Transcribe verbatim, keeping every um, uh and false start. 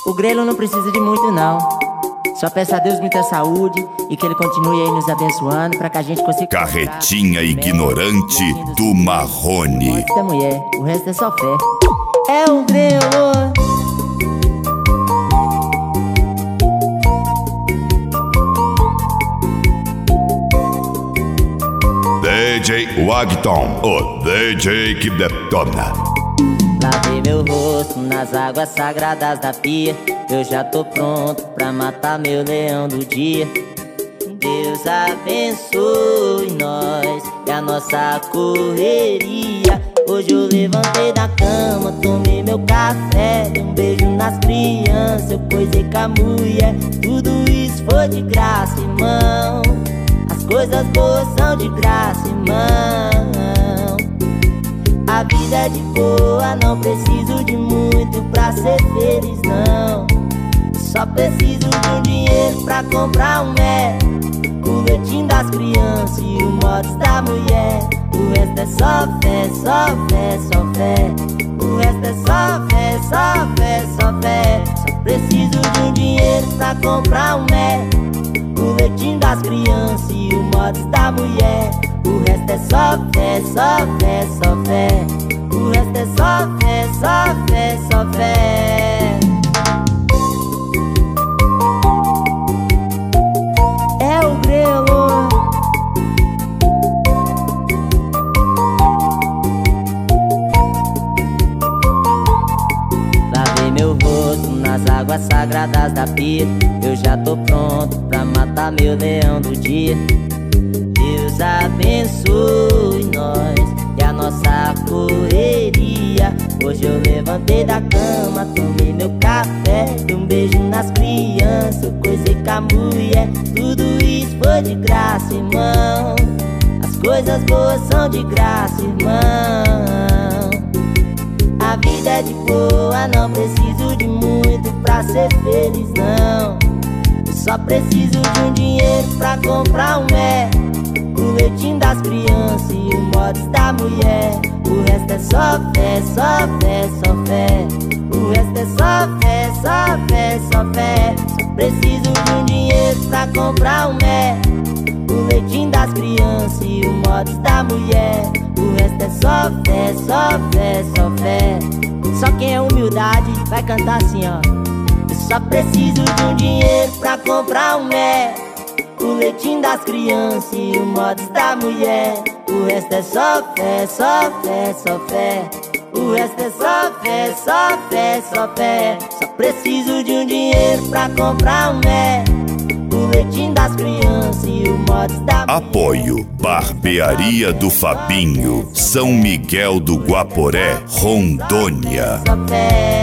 O grelo não precisa de muito não. Só peço a Deus muita saúde e que Ele continue aí nos abençoando pra que a gente consiga... Carretinha ignorante do Marrone. Antes da mulher, o resto é só fé. É o grelo. D J Wagton, o D J que detona. Lavei meu rosto nas águas sagradas da pia. Eu já tô pronto pra matar meu leão do dia. Deus abençoe nós e a nossa correria. Hoje eu levantei da cama, tomei meu café, dei um beijo nas crianças, eu coisei com a mulher. Tudo isso foi de graça, irmão. As coisas boas são de graça, irmão. A vida é de boa, não preciso de muito pra ser feliz, não. Só preciso de um dinheiro pra comprar um mé, o leitinho das crianças e o mods da mulher. O resto é só fé, só fé, só fé. O resto é só fé, só fé, só fé. Só preciso de um dinheiro pra comprar um mé, o leitinho das crianças e o mods da mulher. O resto é só fé, só fé, só fé. O resto é só fé, só fé, só fé. É o grelo. Lavei meu rosto nas águas sagradas da pia. Eu já tô pronto pra matar meu leão do dia. Deus abençoe nós e a nossa correria. Hoje eu levantei da cama, tomei meu café, dei um beijo nas crianças, eu coisei com a mulher. Tudo isso foi de graça, irmão. As coisas boas são de graça, irmão. A vida é de boa, não preciso de muito pra ser feliz, não. Eu só preciso de um dinheiro pra comprar um mé, o leitinho das crianças e o mods da mulher. O resto é só fé, só fé, só fé. O resto é só fé, só fé, só fé. Só preciso de um dinheiro pra comprar um mé, o leitinho das crianças e o mods da mulher. O resto é só fé, só fé, só fé. Só quem é humildade vai cantar assim, ó. Eu só preciso de um dinheiro pra comprar um mé, o leitinho das crianças e o mods da mulher. O resto é só fé, só fé, só fé. O resto é só fé, só fé, só fé. Só preciso de um dinheiro pra comprar um mé, o leitinho das crianças e o mods da mulher. Apoio Barbearia do Fabinho, São Miguel do Guaporé, Rondônia. Só fé.